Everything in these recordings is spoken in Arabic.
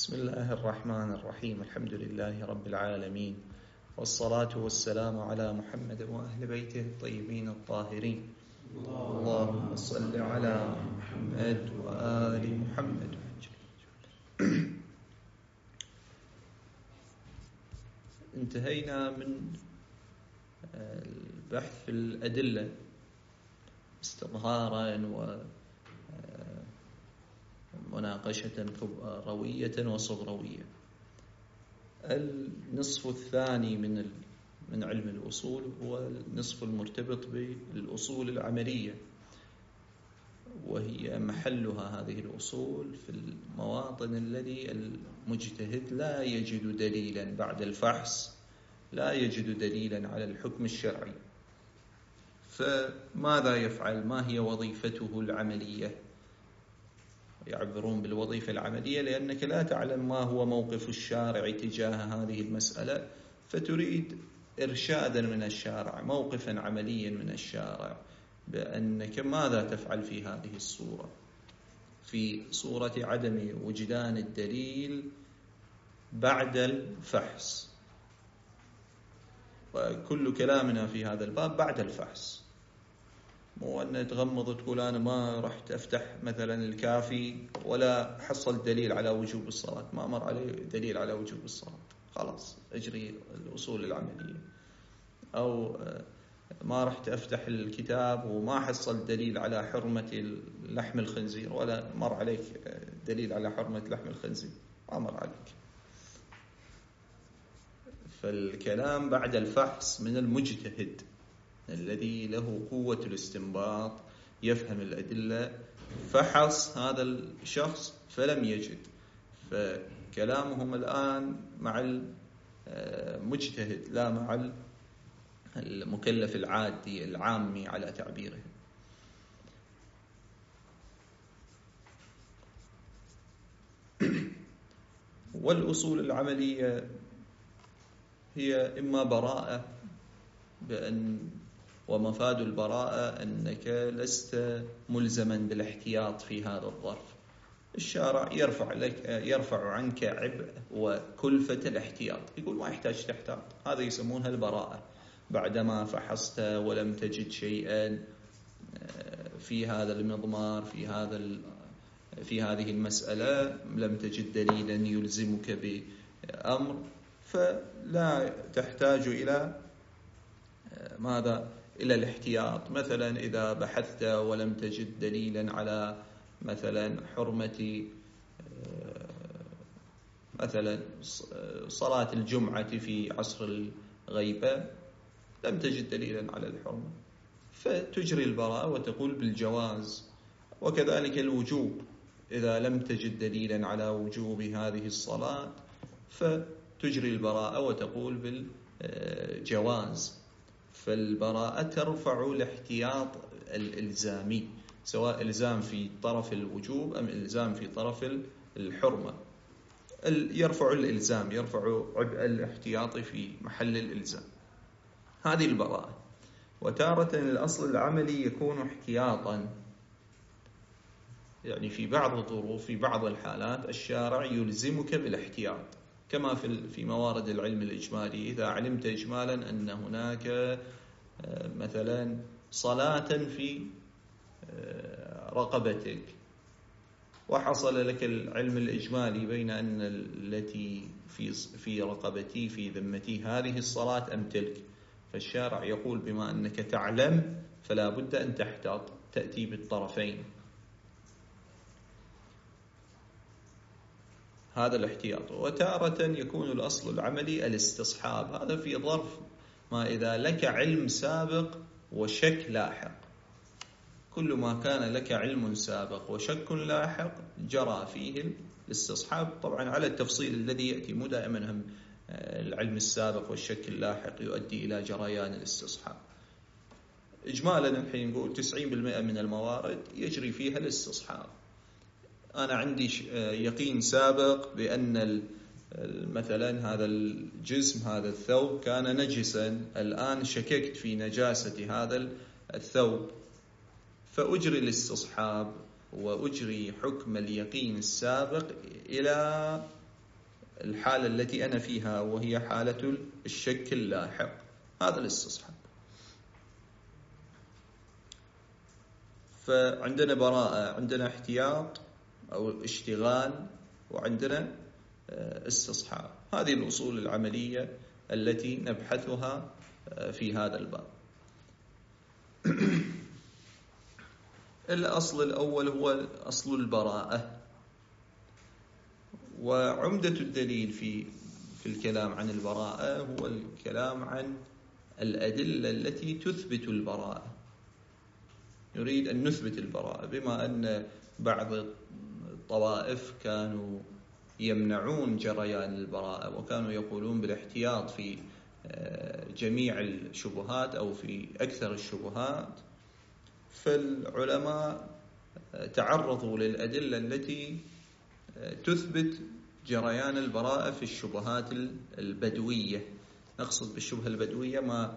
بسم الله الرحمن الرحيم. الحمد لله رب العالمين، والصلاة والسلام على محمد وأهل بيته الطيبين الطاهرين. اللهم صل على محمد وآل محمد. انتهينا من البحث في الأدلة استظهارا ومناقشة روية وصغروية. النصف الثاني من علم الأصول هو النصف المرتبط بالأصول العملية، وهي محلها هذه الأصول في المواطن الذي المجتهد لا يجد دليلا بعد الفحص، لا يجد دليلا على الحكم الشرعي، فماذا يفعل؟ ما هي وظيفته العملية؟ يعبرون بالوظيفة العملية لأنك لا تعلم ما هو موقف الشارع تجاه هذه المسألة، فتريد إرشادا من الشارع، موقفا عمليا من الشارع بأنك ماذا تفعل في هذه الصورة، في صورة عدم وجدان الدليل بعد الفحص. وكل كلامنا في هذا الباب بعد الفحص، مو أن تغمض وتقول أنا ما رحت أفتح مثلا الكافي ولا حصل دليل على وجوب الصلاة، ما مر عليه دليل على وجوب الصلاة، خلاص أجري الأصول العملية. أو ما رحت أفتح الكتاب وما حصل دليل على حرمة لحم الخنزير ولا مر عليك دليل على حرمة لحم الخنزير، ما مر عليك. فالكلام بعد الفحص من المجتهد الذي له قوة الاستنباط، يفهم الأدلة، فحص هذا الشخص فلم يجد، فكلامهم الآن مع المجتهد لا مع المكلف العادي العامي على تعبيره. والأصول العملية هي إما براءة، ومفاد البراءة أنك لست ملزما بالاحتياط في هذا الظرف. الشارع يرفع عنك عبء وكلفة الاحتياط، يقول ما يحتاج تحتاط، هذا يسمونها البراءة. بعدما فحصت ولم تجد شيئا في هذا المضمار، في هذه المسألة، لم تجد دليلا يلزمك بأمر، فلا تحتاج إلى ماذا؟ إلى الاحتياط. مثلا إذا بحثت ولم تجد دليلا على مثلا حرمة مثلا صلاة الجمعة في عصر الغيبة، لم تجد دليلا على الحرمة، فتجري البراءة وتقول بالجواز. وكذلك الوجوب، إذا لم تجد دليلا على وجوب هذه الصلاة فتجري البراءة وتقول بالجواز. فالبراءة ترفع الاحتياط الإلزامي، سواء إلزام في طرف الوجوب أم إلزام في طرف الحرمة. يرفع الإلزام، يرفع عبء الاحتياط في محل الإلزام، هذه البراءة. وتارة الأصل العملي يكون احتياطا، يعني في بعض الظروف، في بعض الحالات الشارع يلزمك بالاحتياط، كما في موارد العلم الإجمالي. إذا علمت إجمالا أن هناك مثلا صلاة في رقبتك، وحصل لك العلم الإجمالي بين أن التي في رقبتي في ذمتي هذه الصلاة أم تلك، فالشارع يقول بما أنك تعلم فلا بد أن تحتاط، تأتي بالطرفين، هذا الاحتياط. وتارة يكون الأصل العملي الاستصحاب، هذا في ظرف ما إذا لك علم سابق وشك لاحق. كل ما كان لك علم سابق وشك لاحق جرى فيه الاستصحاب، طبعا على التفصيل الذي يأتي، مو دائما هم العلم السابق والشك اللاحق يؤدي إلى جريان الاستصحاب. إجمالا الحين نقول 90% من الموارد يجري فيها الاستصحاب. أنا عندي يقين سابق بأن مثلا هذا الجسم، هذا الثوب كان نجسا، الآن شككت في نجاسة هذا الثوب، فأجري الاستصحاب وأجري حكم اليقين السابق إلى الحالة التي أنا فيها وهي حالة الشك اللاحق. هذا الاستصحاب. فعندنا براءة، عندنا احتياط أو اشتغال، وعندنا استصحاب. هذه الأصول العملية التي نبحثها في هذا الباب. الأصل الأول هو أصل البراءة. وعمدة الدليل في الكلام عن البراءة هو الكلام عن الأدلة التي تثبت البراءة. نريد أن نثبت البراءة، بما أن بعض الطوائف كانوا يمنعون جريان البراءة، وكانوا يقولون بالاحتياط في جميع الشبهات أو في أكثر الشبهات. فالعلماء تعرضوا للأدلة التي تثبت جريان البراءة في الشبهات البدوية. نقصد بالشبهة البدوية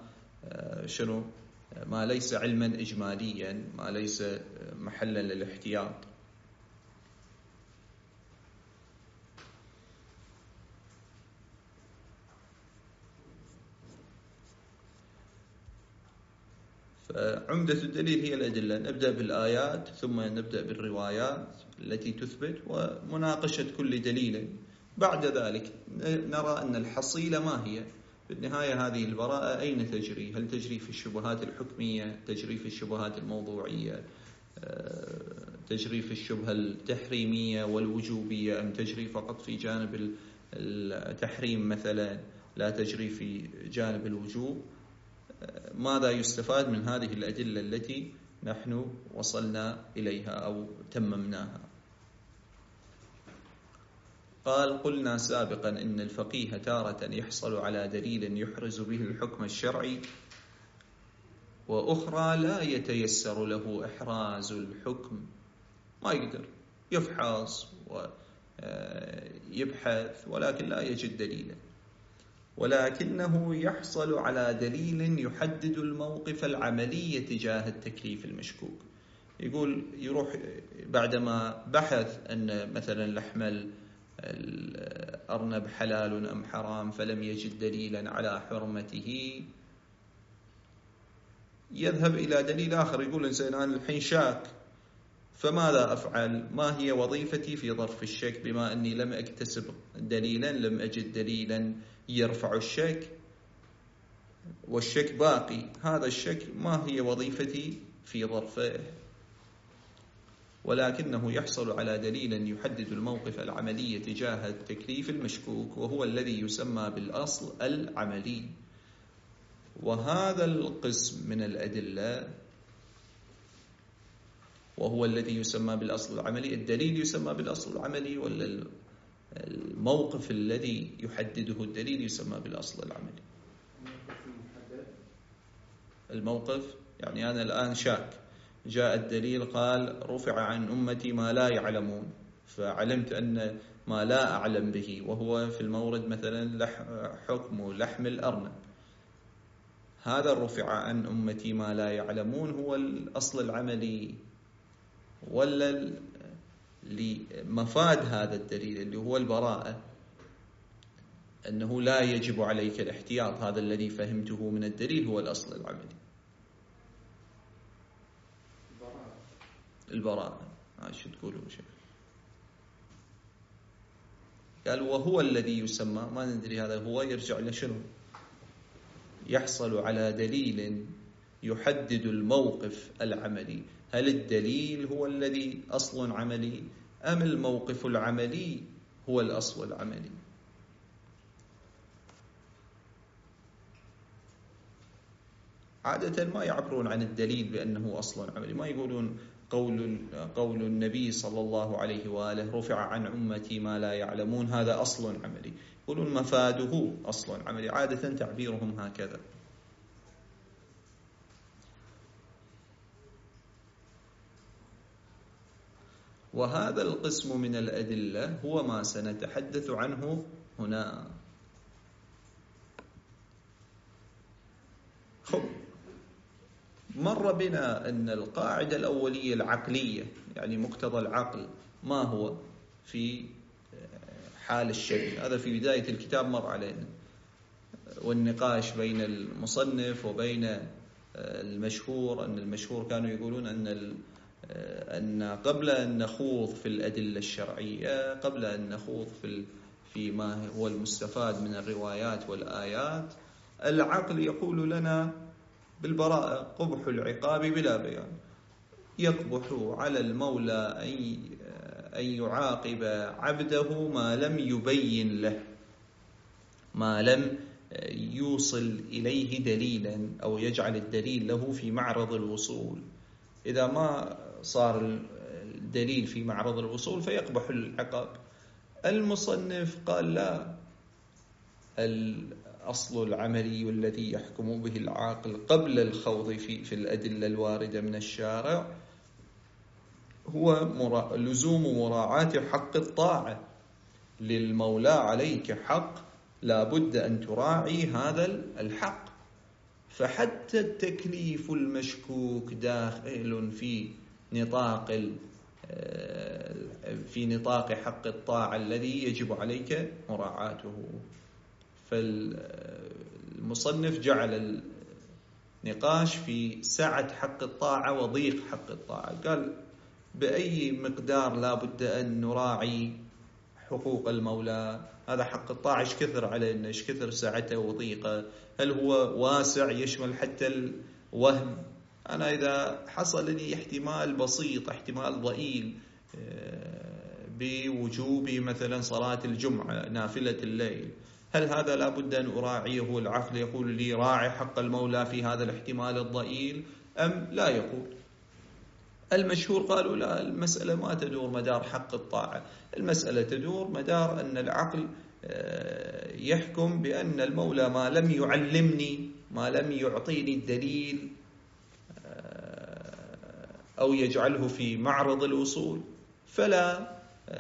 ما ليس علما إجماليا، ما ليس محلا للاحتياط. فعمدة الدليل هي الأدلة. نبدأ بالآيات ثم نبدأ بالروايات التي تثبت ومناقشة كل دليل. بعد ذلك نرى أن الحصيلة ما هي بالنهاية. هذه البراءة أين تجري؟ هل تجري في الشبهات الحكمية؟ تجري في الشبهات الموضوعية؟ تجري في الشبهة التحريمية والوجوبية؟ أم تجري فقط في جانب التحريم مثلا، لا تجري في جانب الوجوب؟ ماذا يستفاد من هذه الأدلة التي نحن وصلنا إليها أو تممناها؟ قال: قلنا سابقا إن الفقيه تارة يحصل على دليل يحرز به الحكم الشرعي، وأخرى لا يتيسر له إحراز الحكم. ما يقدر يفحص ويبحث ولكن لا يجد دليلا، ولكنه يحصل على دليل يحدد الموقف العملي تجاه التكليف المشكوك. يقول يروح بعدما بحث أن مثلا لحم الأرنب حلال أم حرام فلم يجد دليلا على حرمته، يذهب إلى دليل آخر. يقول الإنسان أنا الحين شاك، فماذا أفعل؟ ما هي وظيفتي في ظرف الشك بما أني لم أكتسب دليلا، لم أجد دليلا يرفع الشك والشك باقي؟ هذا الشك ما هي وظيفتي في ظرفه؟ ولكنه يحصل على دليل يحدد الموقف العملي تجاه التكليف المشكوك، وهو الذي يسمى بالأصل العملي. وهذا القسم من الأدلة وهو الذي يسمى بالأصل العملي. الدليل يسمى بالأصل العملي، ولا الموقف الذي يحدده الدليل يسمى بالأصل العملي؟ الموقف. يعني أنا الآن شاك، جاء الدليل قال رفع عن أمتي ما لا يعلمون، فعلمت أن ما لا أعلم به، وهو في المورد مثلا حكم لحم الأرنب. هذا رفع عن أمتي ما لا يعلمون هو الأصل العملي، ولا لمفاد هذا الدليل اللي هو البراءة، أنه لا يجب عليك الاحتياط؟ هذا الذي فهمته من الدليل هو الأصل العملي، البراءة. شو تقولوا شيخ؟ قال وهو الذي يسمى، ما ندري هذا هو يرجع لشنو؟ يحصل على دليل يحدد الموقف العملي. هل الدليل هو الذي أصل عملي، أم الموقف العملي هو الأصل العملي؟ عادة ما يعبرون عن الدليل بأنه أصل عملي، ما يقولون قول النبي صلى الله عليه وآله رفع عن أمتي ما لا يعلمون هذا أصل عملي، يقولون مفاده أصل عملي. عادة تعبيرهم هكذا. وهذا القسم من الأدلة هو ما سنتحدث عنه هنا. مر بنا أن القاعدة الأولية العقلية، يعني مقتضى العقل، ما هو في حال الشك. هذا في بداية الكتاب مر علينا، والنقاش بين المصنف وبين المشهور، أن المشهور كانوا يقولون أن قبل أن نخوض في الأدلة الشرعية، قبل أن نخوض في ما هو المستفاد من الروايات والآيات، العقل يقول لنا بالبراءة، قبح العقاب بلا بيان. يقبح على المولى أن يعاقب عبده ما لم يبين له، ما لم يوصل إليه دليلا أو يجعل الدليل له في معرض الوصول. إذا ما صار الدليل في معرض الوصول فيقبح العقاب. المصنف قال لا، الأصل العملي الذي يحكم به العاقل قبل الخوض في الأدلة الواردة من الشارع هو لزوم مراعاة حق الطاعة. للمولى عليك حق، لا بد أن تراعي هذا الحق. فحتى التكليف المشكوك داخل في نطاق حق الطاعة الذي يجب عليك مراعاته. فالمصنف جعل النقاش في سعة حق الطاعة وضيق حق الطاعة. قال بأي مقدار لا بد أن نراعي حقوق المولى. هذا حق الطاعة إيش كثر علينا، إيش كثر سعته وضيقه. هل هو واسع يشمل حتى الوهم؟ أنا إذا حصل لي احتمال بسيط، احتمال ضئيل بوجوب مثلا صلاة الجمعة نافلة الليل، هل هذا لا بد أن أراعيه؟ العقل يقول لي راعي حق المولى في هذا الاحتمال الضئيل أم لا يقول؟ المشهور قالوا لا، المسألة ما تدور مدار حق الطاعة، المسألة تدور مدار أن العقل يحكم بأن المولى ما لم يعلمني، ما لم يعطيني الدليل أو يجعله في معرض الوصول فلا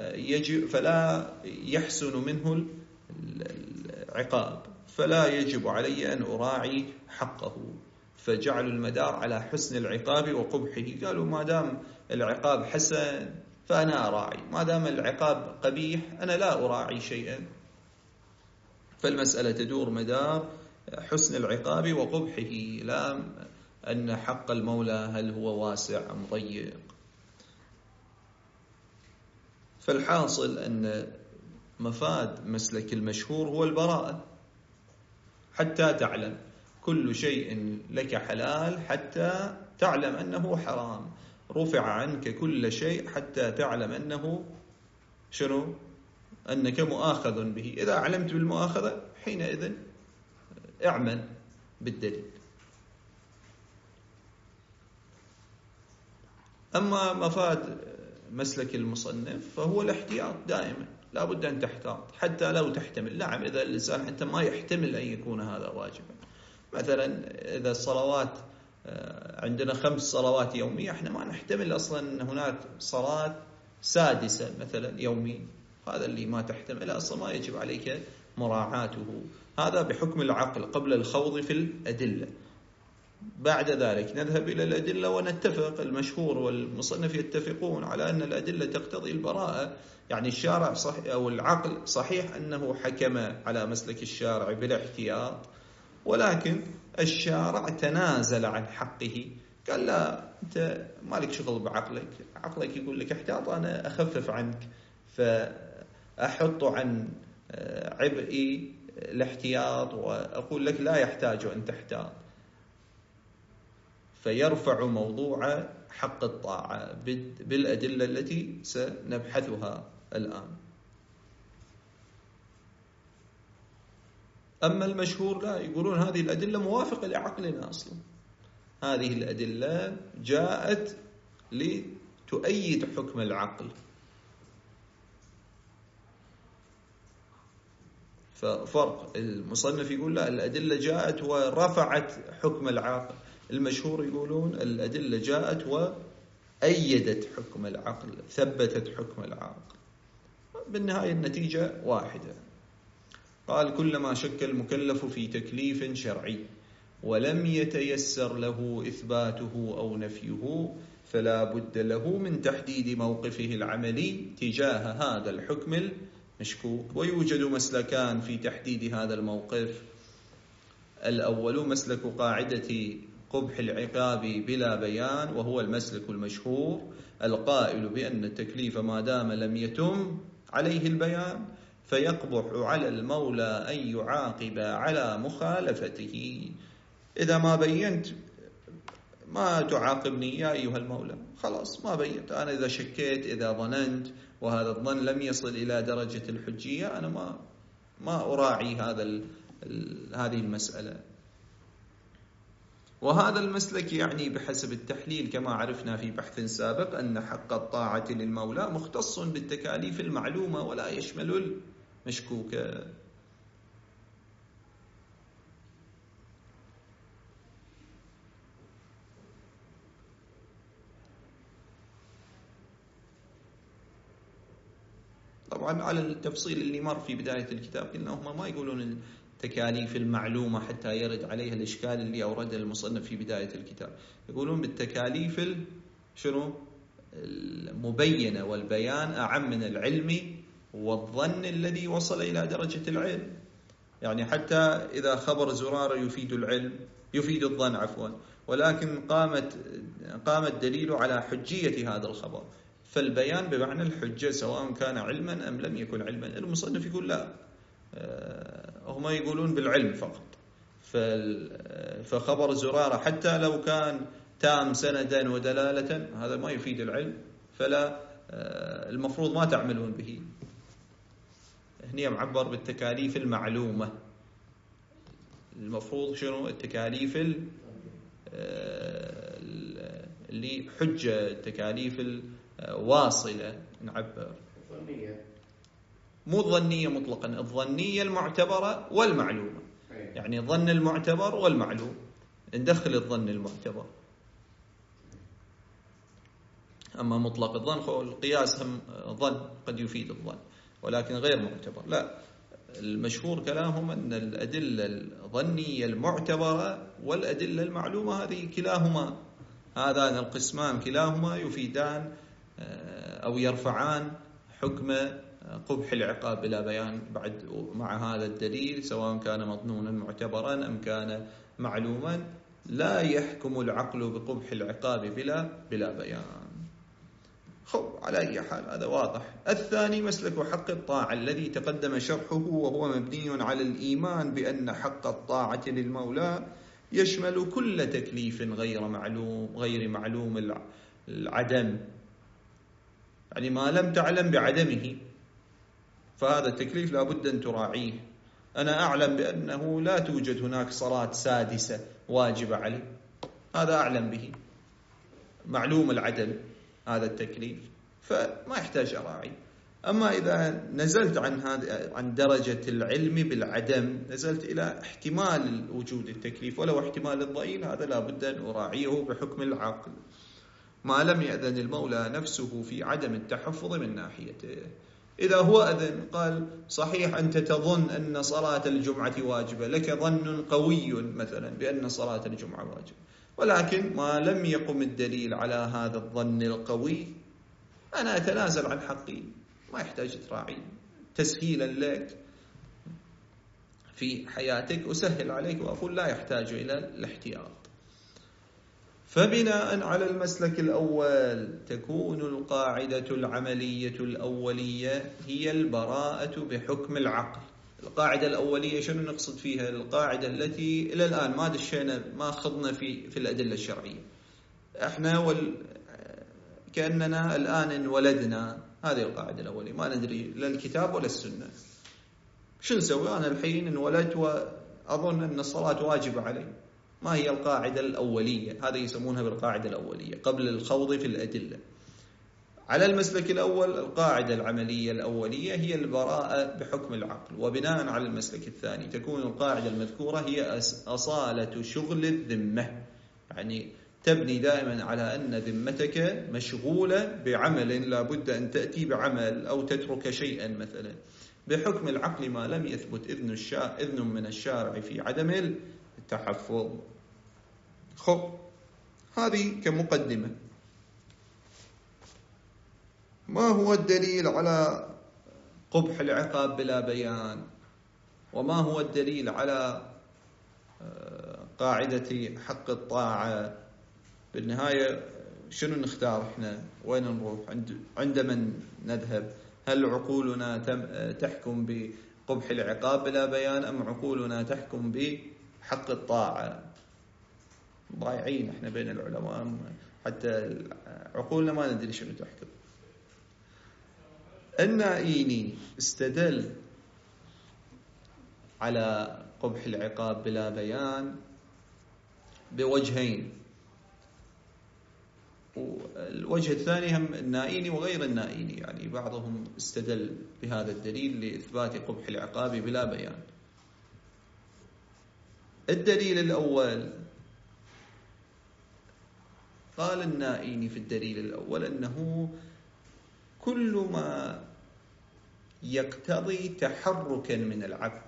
يحسن منه العقاب، فلا يجب علي أن أراعي حقه. فجعلوا المدار على حسن العقاب وقبحه. قالوا ما دام العقاب حسن فأنا أراعي، ما دام العقاب قبيح أنا لا أراعي شيئا. فالمسألة تدور مدار حسن العقاب وقبحه، لا أن حق المولى هل هو واسع أم ضيق. فالحاصل أن مفاد مسلك المشهور هو البراءة، حتى تعلم كل شيء لك حلال حتى تعلم أنه حرام. رفع عنك كل شيء حتى تعلم أنه شنو؟ أنك مؤاخذ به. إذا علمت بالمؤاخذة حينئذ اعمل بالدليل. أما مفاد مسلك المصنف فهو الاحتياط دائما، لا بد أن تحتاط حتى لو تحتمل. نعم، إذا الإنسان حتى ما يحتمل أن يكون هذا واجبا، مثلا إذا الصلوات عندنا 5 صلوات يومية، احنا ما نحتمل أصلا أن هناك صلاة سادسة مثلا يوميا، هذا اللي ما تحتمل أصلا ما يجب عليك مراعاته. هذا بحكم العقل قبل الخوض في الأدلة. بعد ذلك نذهب إلى الأدلة ونتفق. المشهور والمصنف يتفقون على أن الأدلة تقتضي البراءة. يعني الشارع صحيح أو العقل صحيح أنه حكم على مسلك الشارع بالاحتياط، ولكن الشارع تنازل عن حقه. قال لا، أنت مالك شغل بعقلك، عقلك يقول لك احتاط، أنا أخفف عنك فأحط عن عبئي الاحتياط وأقول لك لا يحتاج أن تحتاط. فيرفع موضوع حق الطاعة بالأدلة التي سنبحثها الآن. أما المشهور لا، يقولون هذه الأدلة موافقة لعقلنا أصلا، هذه الأدلة جاءت لتؤيد حكم العقل. ففرق، المصنف يقول لا، الأدلة جاءت ورفعت حكم العقل. المشهور يقولون الأدلة جاءت وأيدت حكم العقل، ثبتت حكم العقل. بالنهاية النتيجة واحدة. قال كلما شك المكلف في تكليف شرعي ولم يتيسر له إثباته أو نفيه فلا بد له من تحديد موقفه العملي تجاه هذا الحكم مشكوك. ويوجد مسلكان في تحديد هذا الموقف. الأول مسلك قاعدة قبح العقاب بلا بيان، وهو المسلك المشهور القائل بأن التكليف ما دام لم يتم عليه البيان فيقبح على المولى أن يعاقب على مخالفته. إذا ما بينت ما تعاقبني يا أيها المولى، خلاص ما بينت. أنا إذا شكيت، إذا ظننت وهذا الظن لم يصل إلى درجة الحجية، أنا ما أراعي هذه المسألة. وهذا المسلك يعني بحسب التحليل كما عرفنا في بحث سابق أن حق الطاعة للمولى مختص بالتكاليف المعلومة ولا يشمل المشكوك. طبعا على التفصيل اللي مر في بداية الكتاب قلنا هم ما يقولون التكاليف المعلومة حتى يرد عليها الإشكال اللي أورده المصنف في بداية الكتاب، يقولون بالتكاليف شنو المبينة والبيان أعم من العلم والظن الذي وصل إلى درجة العلم. يعني حتى إذا خبر زرارة يفيد العلم، يفيد الظن عفوا، ولكن قام الدليل على حجية هذا الخبر، فالبيان بمعنى الحجة سواء كان علما أم لم يكن علما. المصنف يقول لا، هم يقولون بالعلم فقط. فخبر زرارة حتى لو كان تام سندا ودلالة هذا ما يفيد العلم، فلا المفروض ما تعملون به. هنا معبر بالتكاليف المعلومة، المفروض شنو التكاليف اللي حجة، التكاليف الواصلة نعبر، مو الظنية مطلقا، الظنية المعتبرة والمعلومة. يعني ظن المعتبر والمعلوم، ندخل الظن المعتبر. أما مطلق الظن القياس هم ظن قد يفيد الظن ولكن غير معتبر. لا، المشهور كلامهم أن الأدلة الظنية المعتبرة والأدلة المعلومة هذه كلاهما، هذان القسمان كلاهما يفيدان أو يرفعان حكم قبح العقاب بلا بيان بعد مع هذا الدليل، سواء كان مظنونا معتبرا أم كان معلوما. لا يحكم العقل بقبح العقاب بلا بيان. على أي حال هذا واضح. الثاني مسلك حق الطاعة الذي تقدم شرحه، وهو مبني على الإيمان بأن حق الطاعة للمولى يشمل كل تكليف غير معلوم العدم. يعني ما لم تعلم بعدمه فهذا التكليف لا بد أن تراعيه. أنا أعلم بأنه لا توجد هناك صلاة سادسة واجبة علي، هذا أعلم به، معلوم العدم هذا التكليف، فما يحتاج أراعي. أما إذا نزلت عن درجة العلم بالعدم، نزلت إلى احتمال وجود التكليف ولو احتمال الضئيل، هذا لا بد أن أراعيه بحكم العقل ما لم يأذن المولى نفسه في عدم التحفظ من ناحيته. إذا هو أذن قال صحيح أنت تظن أن صلاة الجمعة واجبة، لك ظن قوي مثلا بأن صلاة الجمعة واجبة، ولكن ما لم يقم الدليل على هذا الظن القوي، أنا أتنازل عن حقي، ما يحتاج تراعي، تسهيلا لك في حياتك أسهل عليك وأقول لا يحتاج إلى الاحتياط. فبناء على المسلك الأول تكون القاعدة العملية الأولية هي البراءة بحكم العقل. القاعدة الأولية شنو نقصد فيها؟ القاعدة التي إلى الآن ما دشينا، ما خضنا في الأدلة الشرعية، احنا كأننا الآن انولدنا. هذه القاعدة الأولية، ما ندري لا الكتاب ولا السنة، شو نسوي؟ أنا الحين انولدت وأظن أن الصلاة واجبة علي. ما هي القاعدة الأولية؟ هذا يسمونها بالقاعدة الأولية قبل الخوض في الأدلة. على المسلك الأول القاعدة العملية الأولية هي البراءة بحكم العقل. وبناء على المسلك الثاني تكون القاعدة المذكورة هي أصالة شغل الذمة، يعني تبني دائما على أن ذمتك مشغولة بعمل، لا بد أن تأتي بعمل أو تترك شيئا مثلا بحكم العقل ما لم يثبت إذن من الشارع في عدم التحفظ. هذه كمقدمة. ما هو الدليل على قبح العقاب بلا بيان؟ وما هو الدليل على قاعدة حق الطاعة؟ بالنهاية شنو نختار إحنا؟ وين نروح؟ عند من نذهب؟ هل عقولنا تحكم بقبح العقاب بلا بيان، أم عقولنا تحكم بحق الطاعة؟ ضايعين إحنا بين العلماء، حتى عقولنا ما ندري شنو تحكم. النائيني استدل على قبح العقاب بلا بيان بوجهين، والوجه الثاني هم النائيني وغير النائيني، يعني بعضهم استدل بهذا الدليل لإثبات قبح العقاب بلا بيان. الدليل الأول، قال النائيني في الدليل الأول أنه كل ما يقتضي تحركا من العبد،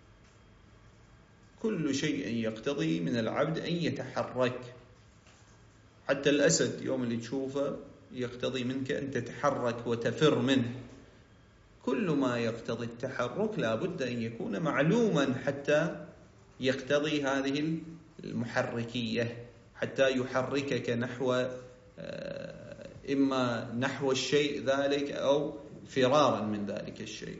كل شيء يقتضي من العبد أن يتحرك، حتى الأسد يوم اللي تشوفه يقتضي منك أن تتحرك وتفر منه. كل ما يقتضي التحرك لا بد أن يكون معلوما حتى يقتضي هذه المحركية، حتى يحركك نحو إما نحو الشيء ذلك أو فرارا من ذلك الشيء.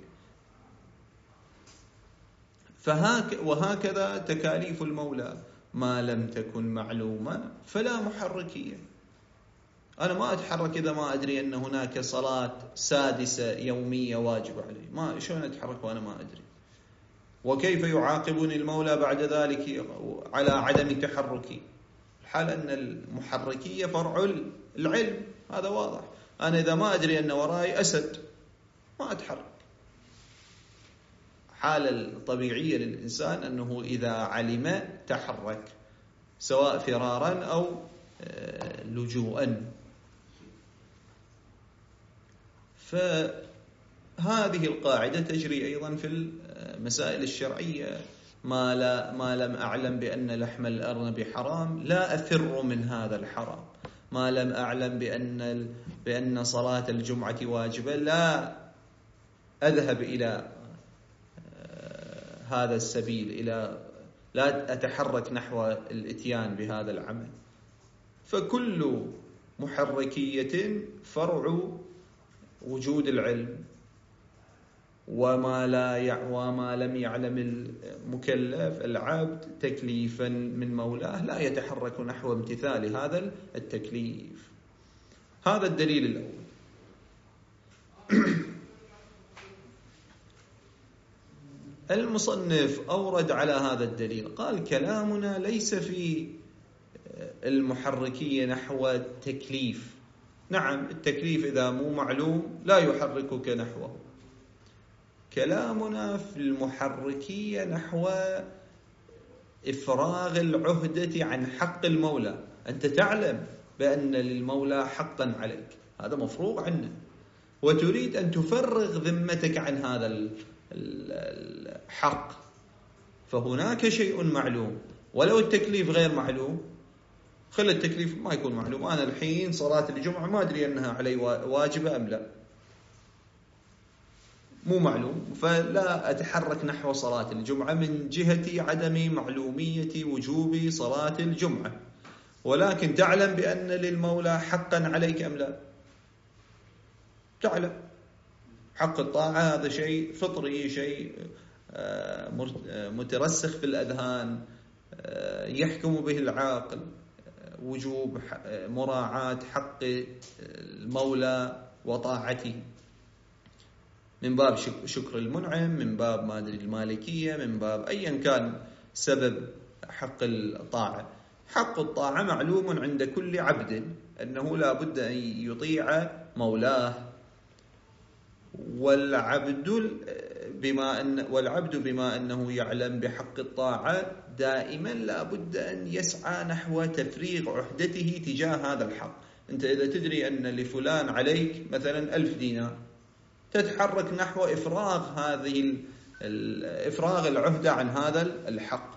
وهكذا تكاليف المولى ما لم تكن معلومة فلا محركية. أنا ما أتحرك إذا ما أدري أن هناك صلاة سادسة يومية واجب علي، ما شلون أتحرك وأنا ما أدري؟ وكيف يعاقبني المولى بعد ذلك على عدم تحركي؟ الحال أن المحركية فرع العلم، هذا واضح. أنا إذا ما أدري أن وراي أسد ما أتحرك. حالة الطبيعية للإنسان أنه إذا علم تحرك، سواء فرارا أو لجوءا. فهذه القاعدة تجري أيضا في المسائل الشرعية. ما لم أعلم بأن لحم الأرنب حرام لا أفر من هذا الحرام. ما لم أعلم بأن صلاة الجمعة واجبة لا أذهب إلى هذا السبيل، لا أتحرك نحو الإتيان بهذا العمل. فكل محركية فرع وجود العلم، وما لم يعلم المكلف العبد تكليفا من مولاه لا يتحرك نحو امتثال هذا التكليف. هذا الدليل الأول. المصنف أورد على هذا الدليل، قال كلامنا ليس في المحركية نحو التكليف. نعم، التكليف إذا مو معلوم لا يحركك نحوه. كلامنا في المحركية نحو إفراغ العهدة عن حق المولى. أنت تعلم بأن للمولى حقا عليك، هذا مفروغ عنه، وتريد أن تفرغ ذمتك عن هذا الحق، فهناك شيء معلوم. ولو التكليف غير معلوم، خلي التكليف ما يكون معلوم. أنا الحين صلاة الجمعة ما أدري أنها علي واجبة أم لا، مو معلوم، فلا أتحرك نحو صلاة الجمعة من جهة عدم معلومية وجوب صلاة الجمعة. ولكن تعلم بأن للمولى حقا عليك أم لا؟ تعلم. حق الطاعة هذا شيء فطري، شيء مترسخ في الأذهان، يحكم به العاقل، وجوب مراعاة حق المولى وطاعته، من باب شكر المنعم، من باب ما أدري المالكية، من باب أيا كان سبب حق الطاعة. حق الطاعة معلوم عند كل عبد أنه لا بد أن يطيع مولاه، والعبد بما أنه يعلم بحق الطاعة دائما لا بد أن يسعى نحو تفريغ عهدته تجاه هذا الحق. أنت إذا تدري أن لفلان عليك مثلا 1000 دينار، تتحرك نحو إفراغ العهدة عن هذا الحق.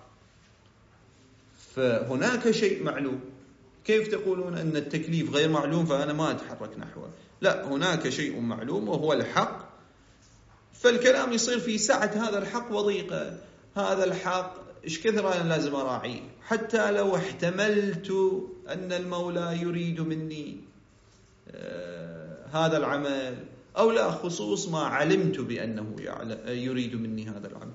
فهناك شيء معلوم. كيف تقولون أن التكليف غير معلوم فأنا ما أتحرك نحوه؟ لا، هناك شيء معلوم وهو الحق، فالكلام يصير في سعة هذا الحق وضيقة. هذا الحق إيش كثر أنا لازم أراعيه، حتى لو احتملت أن المولى يريد مني هذا العمل أو لا، خصوص ما علمت بأنه يريد مني هذا العمل.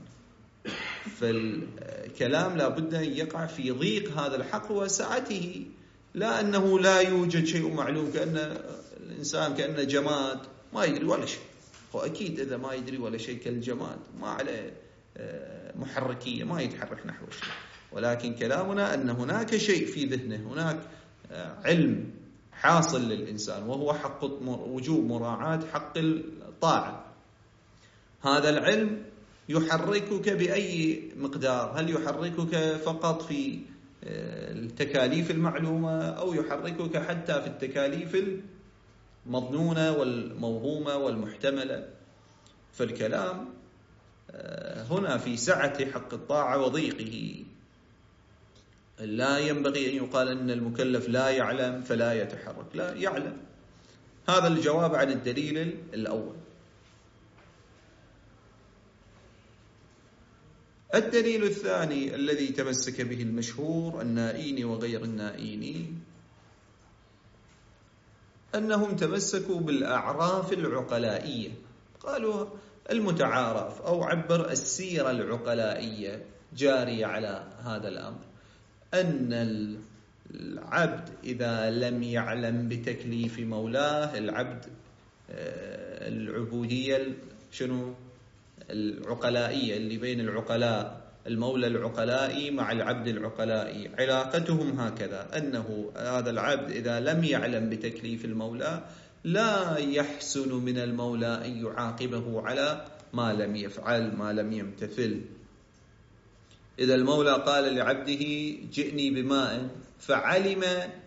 فالكلام لابد أن يقع في ضيق هذا الحق وسعته، لا أنه لا يوجد شيء معلوم، كأن الإنسان كأنه جماد ما يدري ولا شيء. وأكيد إذا ما يدري ولا شيء كالجماد ما عليه محركية، ما يتحرك نحو الشيء. ولكن كلامنا أن هناك شيء في ذهنه، هناك علم حاصل للإنسان، وهو حق وجوب مراعاة حق الطاعة. هذا العلم يحركك بأي مقدار؟ هل يحركك فقط في التكاليف المعلومة، أو يحركك حتى في التكاليف المظنونة والموهومة والمحتملة؟ فالكلام هنا في سعة حق الطاعة وضيقه. لا ينبغي أن يقال أن المكلف لا يعلم فلا يتحرك، لا يعلم. هذا الجواب عن الدليل الأول. الدليل الثاني الذي تمسك به المشهور النائين وغير النائين، أنهم تمسكوا بالأعراف العقلائية. قالوا المتعارف أو عبر السيرة العقلائية جارية على هذا الأمر، أن العبد إذا لم يعلم بتكليف مولاه، العبد العبودية شنو العقلائية اللي بين العقلاء، المولى العقلائي مع العبد العقلائي، علاقتهم هكذا، أنه هذا العبد إذا لم يعلم بتكليف المولى لا يحسن من المولى أن يعاقبه على ما لم يفعل، ما لم يمتثل. إذا المولى قال لعبده جئني بماء فعلم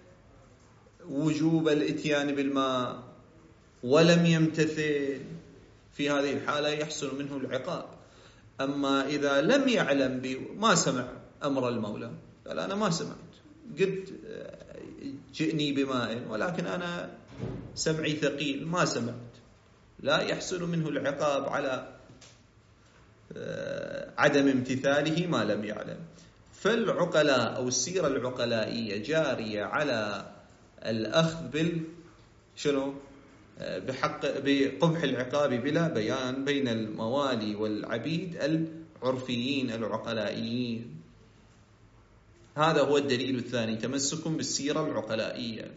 وجوب الإتيان بالماء ولم يمتثل، في هذه الحالة يحسن منه العقاب. أما إذا لم يعلم ما سمع أمر المولى، قال أنا ما سمعت، قلت جئني بماء ولكن أنا سمعي ثقيل ما سمعت، لا يحسن منه العقاب على عدم امتثاله ما لم يعلم. فالعقلاء أو السيرة العقلائية جارية على الأخذ بقبح العقاب بلا بيان بين الموالي والعبيد العرفيين العقلائيين. هذا هو الدليل الثاني، تمسك بالسيرة العقلائية.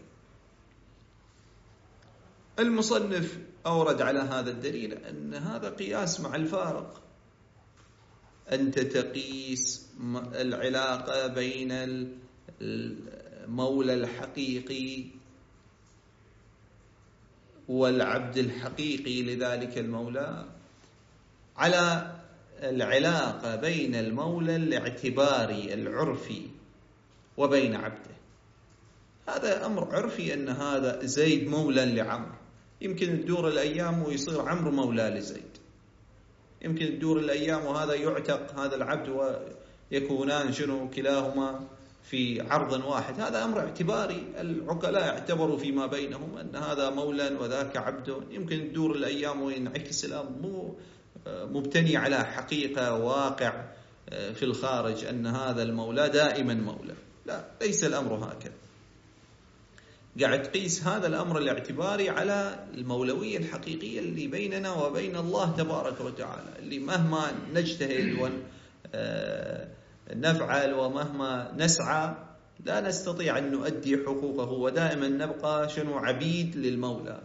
المصنف أورد على هذا الدليل أن هذا قياس مع الفارق. أنت تقيس العلاقة بين المولى الحقيقي والعبد الحقيقي لذلك المولى على العلاقة بين المولى الاعتباري العرفي وبين عبده. هذا أمر عرفي، أن هذا زيد مولى لعمر، يمكن تدور الأيام ويصير عمرو مولى لزيد، يمكن تدور الأيام وهذا يعتق هذا العبد ويكونان كلاهما في عرض واحد. هذا أمر اعتباري، العقلاء اعتبروا فيما بينهم أن هذا مولى وذاك عبد. يمكن تدور الأيام وينعكس الأمر، مو مبتني على حقيقة واقع في الخارج أن هذا المولى دائما مولى، لا، ليس الأمر هكذا. قاعد تقيس هذا الأمر الاعتباري على المولوية الحقيقية اللي بيننا وبين الله تبارك وتعالى، اللي مهما نجتهد ونفعل ومهما نسعى لا نستطيع أن نؤدي حقوقه، ودائما نبقى عبيد للمولى.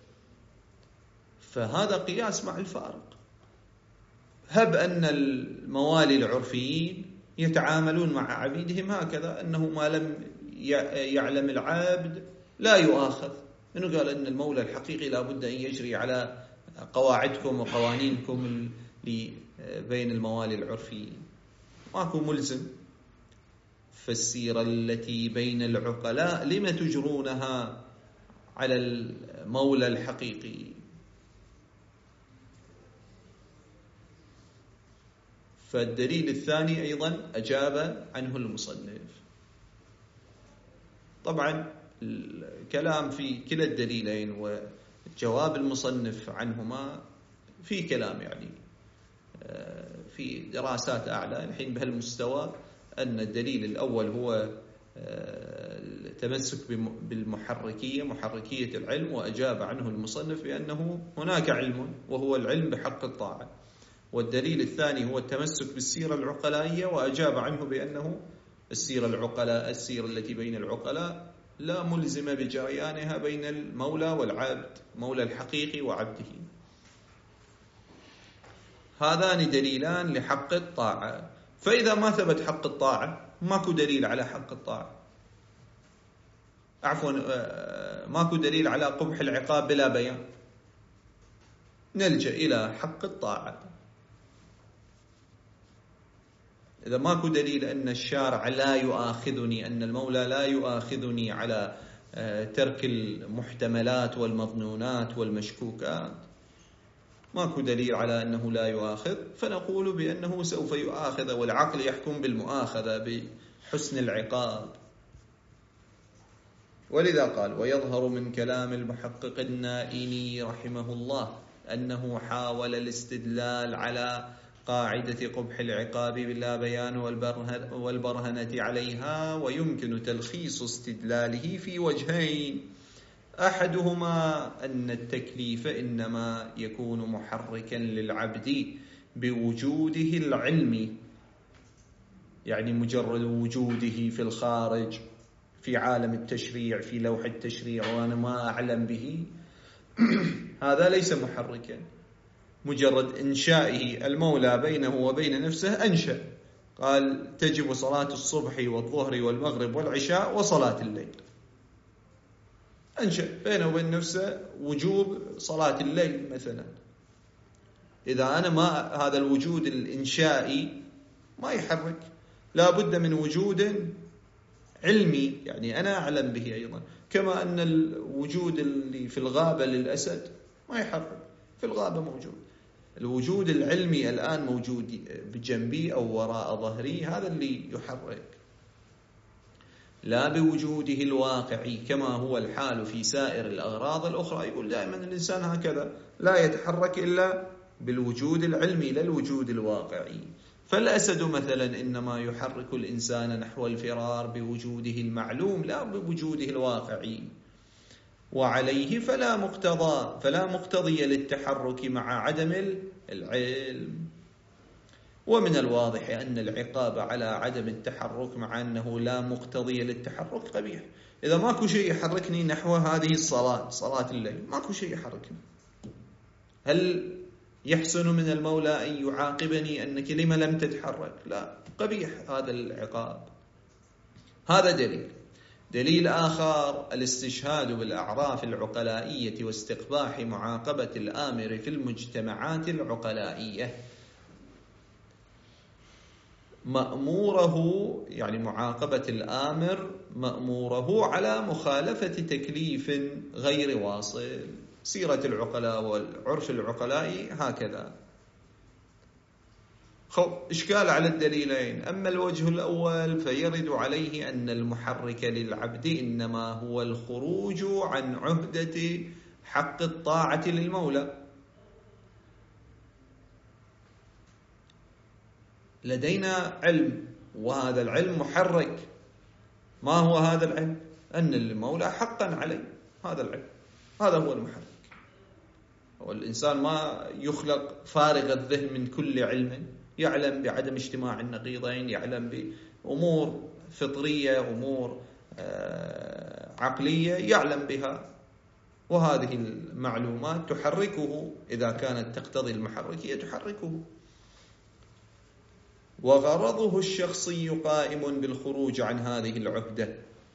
فهذا قياس مع الفارق. هب أن الموالي العرفيين يتعاملون مع عبيدهم هكذا، أنه ما لم يعلم العبد لا يؤاخذ، إنه قال أن المولى الحقيقي لا بد أن يجري على قواعدكم وقوانينكم اللي بين الموالي العرفيين، ماكو ملزم. فالسيرة التي بين العقلاء لما تجرونها على المولى الحقيقي؟ فالدليل الثاني أيضا أجاب عنه المصنف. طبعا الكلام في كلا الدليلين وجواب المصنف عنهما في كلام يعني في دراسات أعلى الحين بهالمستوى أن الدليل الأول هو التمسك بالمحركية، محركية العلم، وأجاب عنه المصنف بأنه هناك علم وهو العلم بحق الطاعة. والدليل الثاني هو التمسك بالسيرة العقلائية، وأجاب عنه بأنه السيرة التي بين العقلاء لا ملزمة بجريانها بين المولى والعبد، مولى الحقيقي وعبده. هذان دليلان لحق الطاعة. فإذا ما ثبت حق الطاعة ماكو دليل على حق الطاعة، عفوا ماكو دليل على قبح العقاب بلا بيان، نلجأ إلى حق الطاعة. إذا ماكو دليل أن الشارع لا يؤاخذني، أن المولى لا يؤاخذني على ترك المحتملات والمظنونات والمشكوكات، ماكو دليل على أنه لا يؤاخذ، فنقول بأنه سوف يؤاخذ، والعقل يحكم بالمؤاخذة بحسن العقاب. ولذا قال: ويظهر من كلام المحقق النائني رحمه الله أنه حاول الاستدلال على قاعدة قبح العقاب بلا بيان والبرهنة عليها، ويمكن تلخيص استدلاله في وجهين: أحدهما أن التكليف إنما يكون محركا للعبد بوجوده العلمي، يعني مجرد وجوده في الخارج في عالم التشريع في لوح التشريع وأنا ما أعلم به، هذا ليس محركا. مجرد إنشائه المولى بينه وبين نفسه، أنشأ قال تجب صلاة الصبح والظهر والمغرب والعشاء وصلاة الليل، أنشأ بينه وبين نفسه وجوب صلاة الليل مثلا. إذا أنا ما هذا الوجود الإنشائي ما يحرك، لا بد من وجود علمي، يعني أنا أعلم به أيضا، كما أن الوجود اللي في الغابة للأسد ما يحرك، في الغابة موجود. الوجود العلمي الآن موجود بجنبي أو وراء ظهري، هذا اللي يحرك، لا بوجوده الواقعي كما هو الحال في سائر الأغراض الأخرى. يقول دائما الإنسان هكذا لا يتحرك إلا بالوجود العلمي لا الوجود الواقعي. فالأسد مثلا إنما يحرك الإنسان نحو الفرار بوجوده المعلوم لا بوجوده الواقعي، وعليه فلا مقتضي للتحرك مع عدم العلم. ومن الواضح أن العقاب على عدم التحرك مع أنه لا مقتضي للتحرك قبيح. إذا ماكو شيء يحركني نحو هذه الصلاة، صلاة الليل، ماكو شيء يحركني، هل يحسن من المولى أن يعاقبني أنك لما لم تتحرك؟ لا، قبيح هذا العقاب. هذا دليل آخر: الاستشهاد بالأعراف العقلائية واستقباح معاقبة الآمر في المجتمعات العقلائية. مأموره، يعني معاقبة الآمر مأموره على مخالفة تكليف غير واصل. سيرة العقلاء والعرف العقلائي هكذا. إشكال على الدليلين: أما الوجه الأول فيرد عليه أن المحرك للعبد إنما هو الخروج عن عهدة حق الطاعة للمولى. لدينا علم، وهذا العلم محرك. ما هو هذا العلم؟ أن المولى حقا عليه، هذا العلم، هذا هو المحرك. والإنسان ما يخلق فارغ الذهن من كل علم، يعلم بعدم اجتماع النقيضين، يعلم بأمور فطرية، أمور عقلية يعلم بها، وهذه المعلومات تحركه إذا كانت تقتضي المحركية تحركه. وغرضه الشخصي قائم بالخروج عن هذه العهدة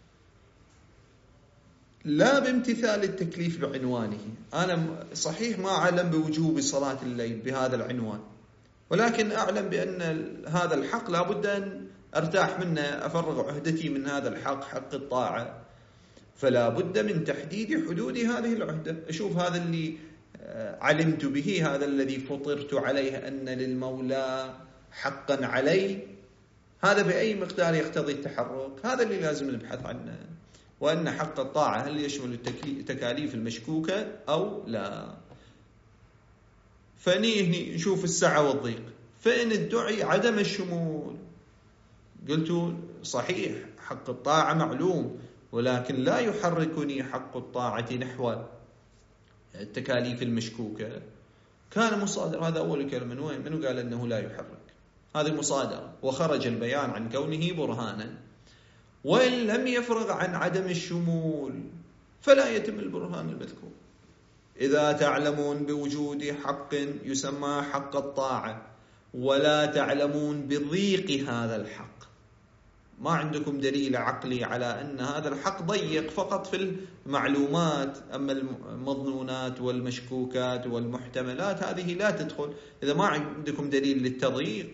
لا بامتثال التكليف بعنوانه. أنا صحيح ما أعلم بوجوب صلاة الليل بهذا العنوان، ولكن أعلم بأن هذا الحق لا بد أن أرتاح منه، أفرغ عهدتي من هذا الحق، حق الطاعة، فلا بد من تحديد حدود هذه العهدة. أشوف هذا اللي علمت به، هذا الذي فطرت عليه أن للمولى حقا علي، هذا بأي مقدار يقتضي التحرك، هذا اللي لازم نبحث عنه. وأن حق الطاعة هل يشمل التكاليف المشكوكة أو لا. فني نشوف السعة والضيق. فإن ادعي عدم الشمول قلت صحيح حق الطاعة معلوم، ولكن لا يحركني حق الطاعة نحو التكاليف المشكوكة. كان مصادر. هذا أول كلمة. منو قال أنه لا يحرك؟ هذه مصادرة، وخرج البيان عن كونه برهانا. وإن لم يفرغ عن عدم الشمول فلا يتم البرهان المذكور. إذا تعلمون بوجود حق يسمى حق الطاعة ولا تعلمون بضيق هذا الحق، ما عندكم دليل عقلي على أن هذا الحق ضيق فقط في المعلومات، أما المظنونات والمشكوكات والمحتملات هذه لا تدخل. إذا ما عندكم دليل للتضييق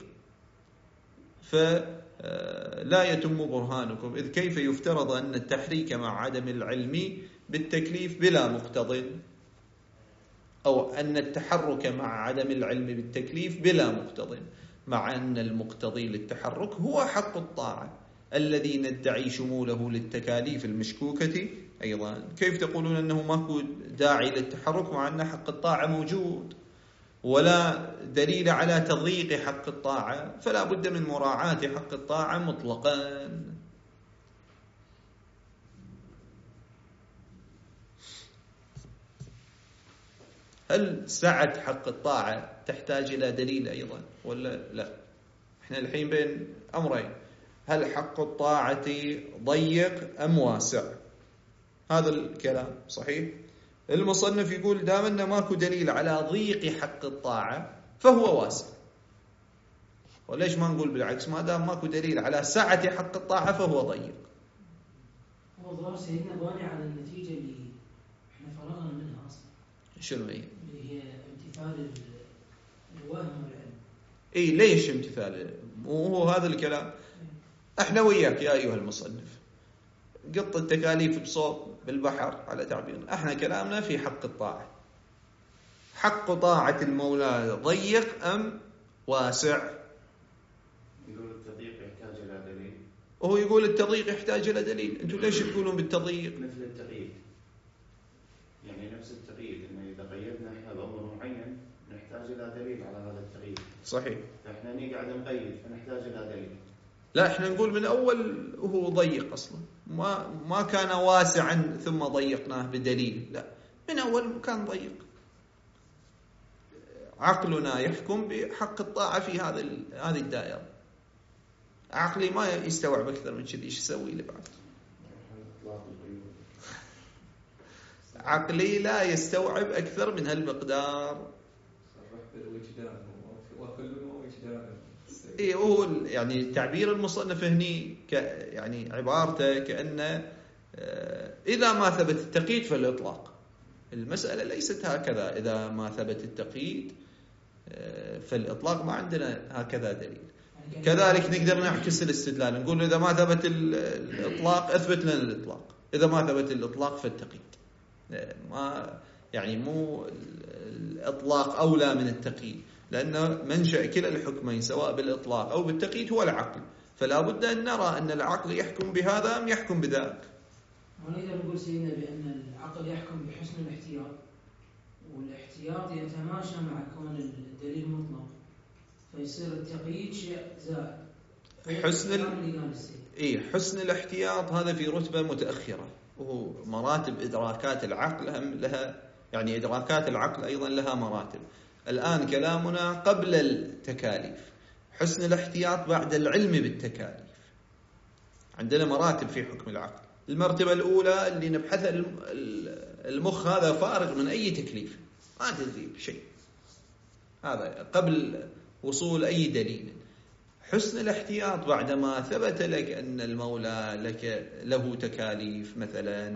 فلا يتم برهانكم. إذ كيف يفترض أن التحريك مع عدم العلم بالتكليف بلا مقتضٍ، أو أن التحرك مع عدم العلم بالتكليف بلا مقتضٍ، مع أن المقتضي للتحرك هو حق الطاعة الذي ندعي شموله للتكاليف المشكوكة أيضا. كيف تقولون أنه ماكو داعي للتحرك مع أن حق الطاعة موجود ولا دليل على تضييق حق الطاعة؟ فلا بد من مراعاة حق الطاعة مطلقا. هل سعة حق الطاعة تحتاج إلى دليل أيضا ولا لا؟ احنا الحين بين أمرين، هل حق الطاعة ضيق أم واسع؟ هذا الكلام صحيح. المصنف يقول دام أن ماكو دليل على ضيق حق الطاعة فهو واسع. وليش ما نقول بالعكس؟ ما دام ماكو دليل على سعة حق الطاعة فهو ضيق. هو ظهر سيدنا باني على النتيجة اللي احنا فرغنا منها أصلا. شنو هي؟ اللي هي امتثال الوهم والعلم. اي ليش امتثال؟ وهو هذا الكلام. احنا وياك يا أيها المصنف قط التكاليف بصوب بالبحر على تعبيرنا. احنا كلامنا في حق الطاعة. حق طاعة المولى ضيق أم واسع؟ يقول التضييق يحتاج إلى دليل، وهو يقول التضييق يحتاج إلى دليل. أنتم ليش تقولون بالتضييق؟ مثل التقييد، يعني نفس التقييد، إن إذا قيدنا إحنا بأمر معين نحتاج إلى دليل على هذا التقييد. صحيح. فإحنا قاعد نقيد فنحتاج إلى دليل. لا احنا نقول من أول وهو ضيق أصلا، ما كان واسعا ثم ضيقناه بدليل، لا من أول كان ضيق. عقلنا يحكم بحق الطاعة في هذه الدائرة. عقلي ما يستوعب أكثر من كذي، إيش يسوي لي بعد؟ عقلي لا يستوعب أكثر من هالمقدار. إيه هو يعني تعبير المصنف هني يعني عبارته كأن إذا ما ثبت التقييد فالإطلاق. المسألة ليست هكذا. إذا ما ثبت التقييد فالإطلاق ما عندنا هكذا دليل. كذلك نقدر نعكس الاستدلال، نقول إذا ما ثبت الإطلاق أثبت لنا الإطلاق، إذا ما ثبت الإطلاق فالتقييد. ما يعني مو الإطلاق أولى من التقييد، لأن منشأ كلا الحكمين سواء بالإطلاق أو بالتقييد هو العقل. فلا بد أن نرى أن العقل يحكم بهذا أم يحكم بذاك. ونقدر نقول سيدنا بأن العقل يحكم بحسن الاحتياط، والاحتياط يتماشى مع كون الدليل مطلق، فيصير التقييد شيء زائد. حسن الاحتياط هذا في رتبة متأخرة، وهو مراتب إدراكات العقل هم لها، يعني إدراكات العقل أيضا لها مراتب. الآن كلامنا قبل التكاليف. حسن الاحتياط بعد العلم بالتكاليف. عندنا مراتب في حكم العقل. المرتبة الأولى اللي نبحثها المخ هذا فارغ من أي تكليف، ما تدري بشيء، هذا قبل وصول أي دليل. حسن الاحتياط بعدما ثبت لك أن المولى له تكاليف مثلا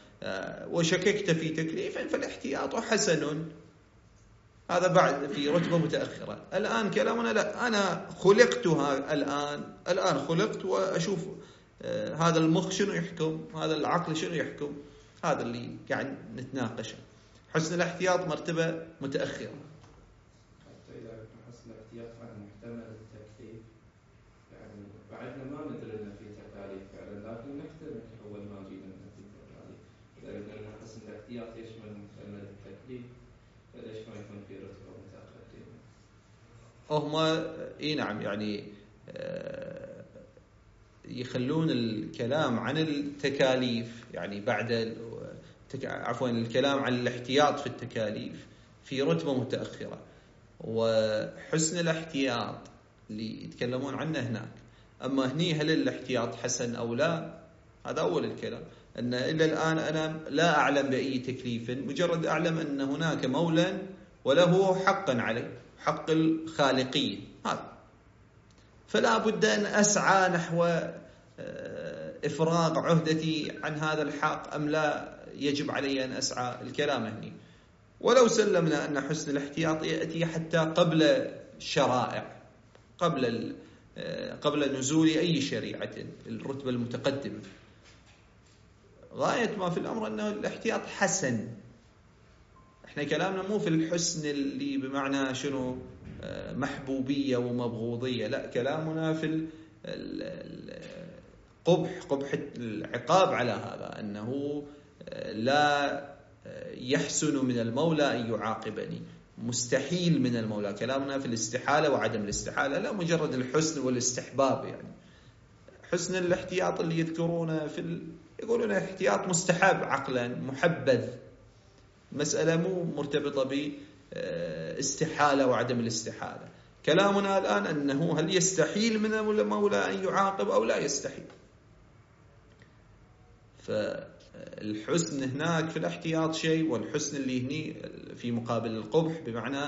وشككت في تكليف فالاحتياط حسن. هذا بعد في رتبة متأخرة. الآن كلامنا لا، أنا خلقتها الآن خلقت وأشوف هذا المخ شنو يحكم، هذا العقل شنو يحكم. هذا اللي قاعد نتناقشه. حسن الاحتياط مرتبة متأخرة. حتى إذا حسن الاحتياط عن محتمل التكليف، يعني بعدنا ما ندري إن في تكاليف فعلا، لكن نحتمل أول ما جينا في تكاليف. إذا قلنا حسن الاحتياط يشمل محتمل التكليف، فليش ما يكون في رتبة متأخرة؟ هم اي نعم يعني يخلون الكلام عن التكاليف، يعني بعد عفوا الكلام عن الاحتياط في التكاليف في رتبة متأخرة، وحسن الاحتياط اللي يتكلمون عنه هناك. أما هني هل الاحتياط حسن أو لا، هذا أول الكلام. أن إلى الآن أنا لا أعلم بأي تكليف، مجرد أعلم أن هناك مولا وله حقا علي، حق الخالقية هذا، فلا بد أن أسعى نحو إفراغ عهدتي عن هذا الحق أم لا يجب علي أن أسعى. الكلام هني. ولو سلمنا أن حسن الاحتياط يأتي حتى قبل الشرائع، قبل نزول أي شريعة، الرتبة المتقدمة، غاية ما في الأمر أنه الاحتياط حسن. احنا كلامنا مو في الحسن اللي بمعنى شنو محبوبية ومبغوضية، لا، كلامنا في قبح العقاب على هذا، أنه لا يحسن من المولى أن يعاقبني، مستحيل من المولى. كلامنا في الاستحالة وعدم الاستحالة، لا مجرد الحسن والاستحباب. يعني حسن الاحتياط اللي يذكرونه يقولون احتياط مستحب عقلا محبذ، مسألة مو مرتبطة باستحالة وعدم الاستحالة. كلامنا الآن أنه هل يستحيل من المولى أن يعاقب أو لا يستحيل. فالحسن هناك في الاحتياط شيء، والحسن اللي هني في مقابل القبح، بمعنى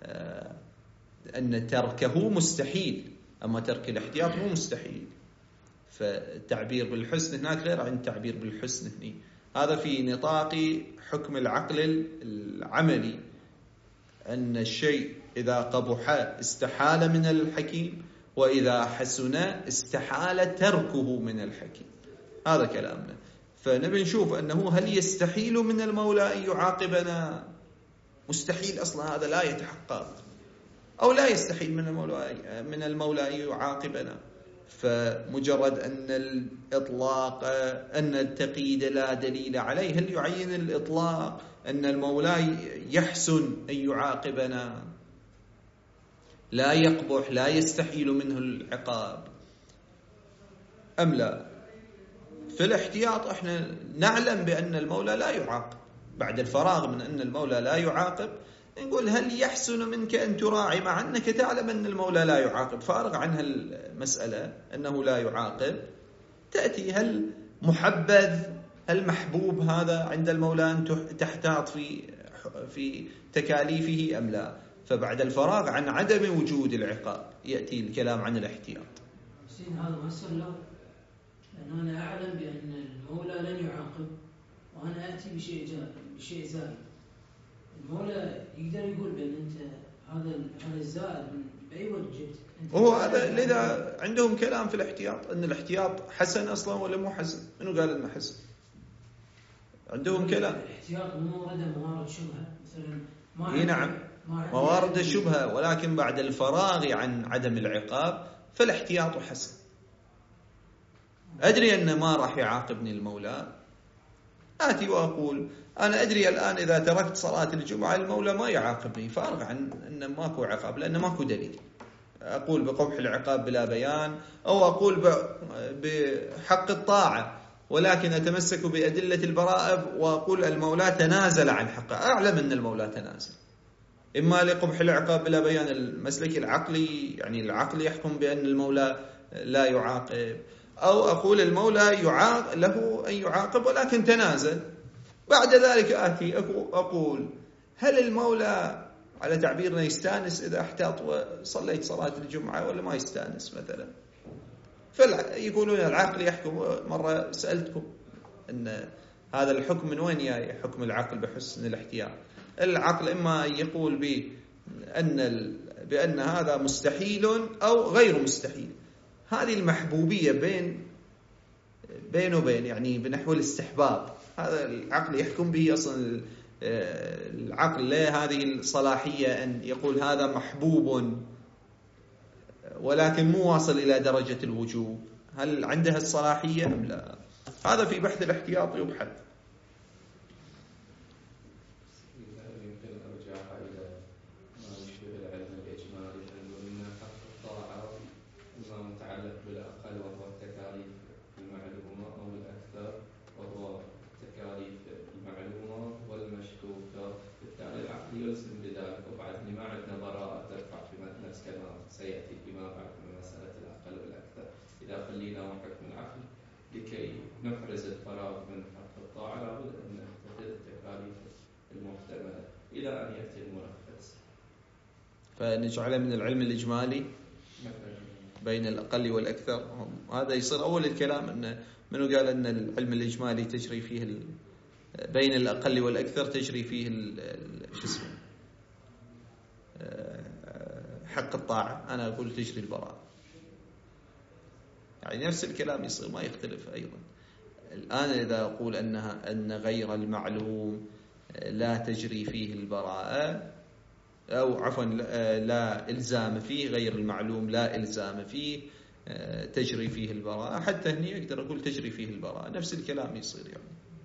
أن تركه مستحيل، أما ترك الاحتياط مو مستحيل. فالتعبير بالحسن هناك غير عن التعبير بالحسن هني. هذا في نطاق حكم العقل العملي، أن الشيء إذا قبح استحال من الحكيم، وإذا حسن استحال تركه من الحكيم. هذا كلامنا. فنبي نشوف أنه هل يستحيل من المولى أن يعاقبنا؟ مستحيل أصلا، هذا لا يتحقق. أو لا يستحيل من المولى أن يعاقبنا. فمجرد أن الإطلاق، أن التقييد لا دليل عليه، هل يعين الإطلاق أن المولى يحسن أن يعاقبنا، لا يقبح، لا يستحيل منه العقاب، أم لا؟ في الاحتياط احنا نعلم بأن المولى لا يعاقب، بعد الفراغ من أن المولى لا يعاقب نقول هل يحسن منك أن تراعي، مع أنك تعلم أن المولى لا يعاقب، فارغ عنها المسألة أنه لا يعاقب، تأتي هل محبذ، هل محبوب هذا عند المولى أن تحتاط في تكاليفه أم لا؟ فبعد الفراغ عن عدم وجود العقاب يأتي الكلام عن الاحتياط. هذا مصر له، لأن أنا أعلم بأن المولى لن يعاقب، وأنا آتي بشيء زائد. المولى يقدر يقول بأن أنت هذا الزائد بأي وجه جبت. وهو هذا لذا عندهم كلام في الاحتياط، أن الاحتياط حسن أصلا ولا مو حسن. منو قال إنه حسن؟ عندهم كلام. الاحتياط مو موارد شبهة مثلا. نعم، موارد الشبهة، ولكن بعد الفراغ عن عدم العقاب فالاحتياط حسن. أدري أن ما راح يعاقبني المولى، آتي وأقول أنا أدري الآن إذا تركت صلاة الجمعة المولى ما يعاقبني، فارغ عن أن ماكو عقاب، لأن ماكو دليل. أقول بقبح العقاب بلا بيان، أو أقول بحق الطاعة، ولكن أتمسك بأدلة البراءة وأقول المولى تنازل عن حقه. أعلم أن المولى تنازل، إما لقبح العقاب بلا بيان، المسلك العقلي، يعني العقل يحكم بأن المولى لا يعاقب، أو أقول المولى له أن يعاقب ولكن تنازل. بعد ذلك آتي أقول هل المولى على تعبيرنا يستانس إذا احتاط وصليت صلاة الجمعة ولا ما يستانس مثلا؟ فيقولون العقل يحكم. مرة سألتكم أن هذا الحكم من وين جاي، حكم العقل بحسن الاحتياط. العقل إما يقول بأن هذا مستحيل أو غير مستحيل. هذه المحبوبية بين وبين، يعني بنحو الاستحباب، هذا العقل يحكم به. أصلا العقل له هذه الصلاحية أن يقول هذا محبوب، ولكن مو واصل إلى درجة الوجوب. هل عندها الصلاحية أم لا؟ هذا في بحث الاحتياط يبحث. يمكن أرجع إلى ما يشبه العلم الإجمالي، سيأتي فيما بعد من مسألة الأقل والأكثر. إذا خلينا حكم العقل لكي نفرز الفراغ من حق الطاعة لابد أن نحدد التكاليف المحتملة إلى أن يأتي المنفذ. فنجعله من العلم الإجمالي بين الأقل والأكثر. هذا يصير أول الكلام، أن منو قال أن العلم الإجمالي تجري فيه بين الأقل والأكثر تجري فيه شو اسمه حق الطاعة. أنا أقول تجري البراءة. يعني نفس الكلام يصير، ما يختلف أيضا. الآن إذا أقول أن غير المعلوم لا تجري فيه البراءة، أو عفوا لا إلزام فيه، غير المعلوم لا إلزام فيه تجري فيه البراءة، حتى هني أقدر أقول تجري فيه البراءة. نفس الكلام يصير يعني.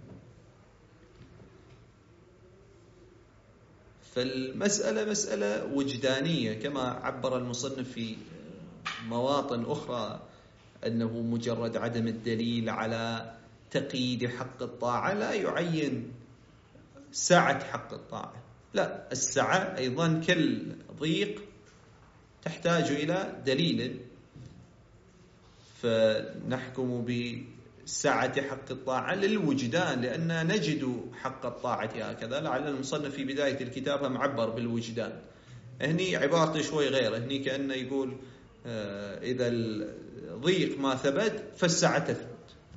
فالمسألة مسألة وجدانية كما عبر المصنف في مواطن أخرى، أنه مجرد عدم الدليل على تقييد حق الطاعة لا يعين سعة حق الطاعة. لا، السعة أيضا كالضيق تحتاج إلى دليل، فنحكم بسعة حق الطاعة للوجدان، لأننا نجد حق الطاعة هكذا. لعل المصنف في بداية الكتاب معبر بالوجدان، هني عبارته شوي غير. هني كأنه يقول إذا الضيق ما ثبت فالسعة تثبت.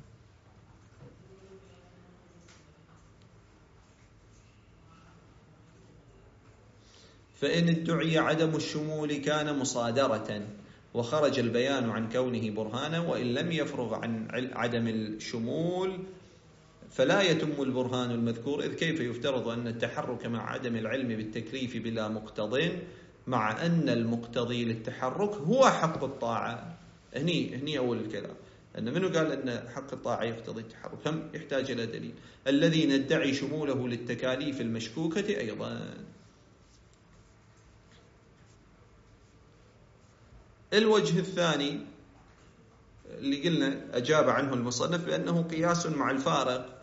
فإن ادعي عدم الشمول كان مصادرة، وخرج البيان عن كونه برهانا، وإن لم يفرغ عن عدم الشمول فلا يتم البرهان المذكور. إذ كيف يفترض أن التحرك مع عدم العلم بالتكليف بلا مقتضٍ، مع أن المقتضي للتحرك هو حق الطاعة. هني أول الكلام، أن منه قال أن حق الطاعة يقتضي التحرك، هم يحتاج إلى دليل. الذي ندعي شموله للتكاليف المشكوكة أيضا. الوجه الثاني اللي قلنا أجاب عنه المصنف بأنه قياس مع الفارق.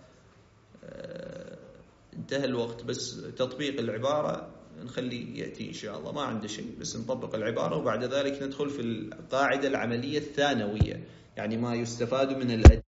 انتهى الوقت، بس تطبيق العبارة نخليه يأتي إن شاء الله، ما عنده شيء، بس نطبق العبارة وبعد ذلك ندخل في القاعدة العملية الثانوية، يعني ما يستفاد من الأدلة.